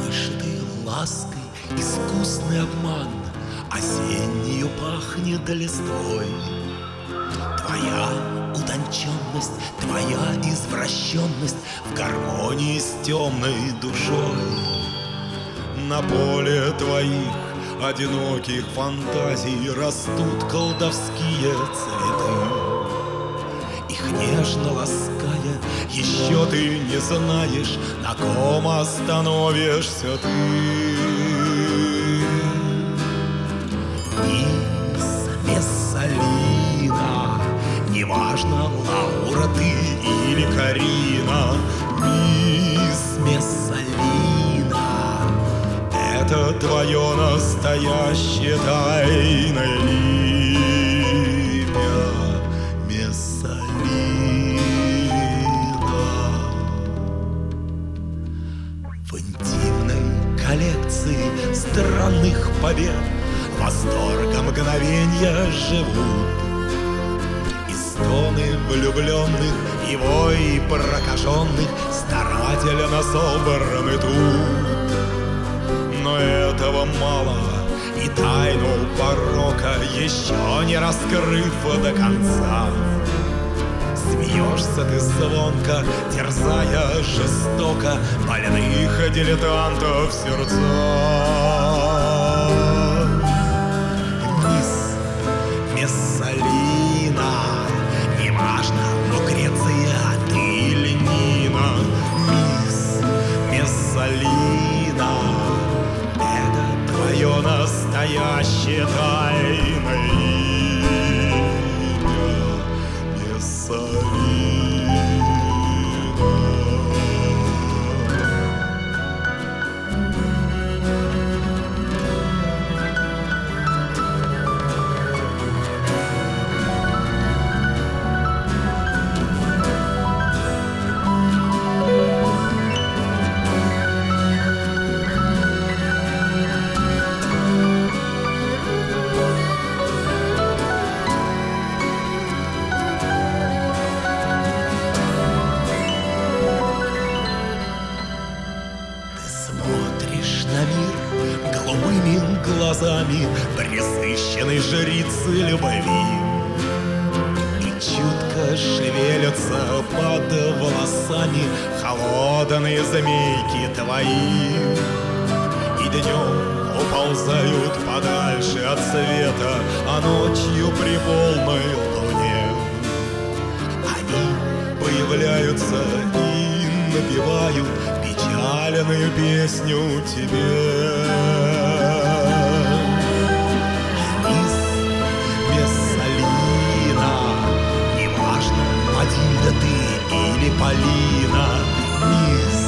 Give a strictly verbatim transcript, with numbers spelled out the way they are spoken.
Каждой лаской искусный обман осеннею пахнет листвой. Твоя утонченность, твоя извращенность в гармонии с темной душой. На поле твоих одиноких фантазий растут колдовские цветы. Их нежно лаская, еще ты не знаешь, на ком остановишься ты. Мисс Мессалина, неважно, Лаура ты или Карина, мисс Мессалина, это твое настоящее тайное имя, Мессалина. В интимной коллекции странных побед восторга мгновенья живут. И стоны влюбленных, и вой прокаженных старательно собраны тут. Но этого мало, и тайну порока еще не раскрыв до конца. Смеешься ты звонко, терзая жестоко больных дилетантов сердца. Мисс Мессалина, неважно, Лукреция ты или Нина, мисс Мессалина, это твое настоящее тайное имя, Мессалина. Смотришь на мир голубыми глазами пресыщенной жрицы любви, и чутко шевелятся под волосами холодные змейки твои, и днем уползают подальше от света, а ночью при полной луне они появляются и напевают печальную песню тебе. Мисс Мессалина, неважно, Матильда ты или Полина, мисс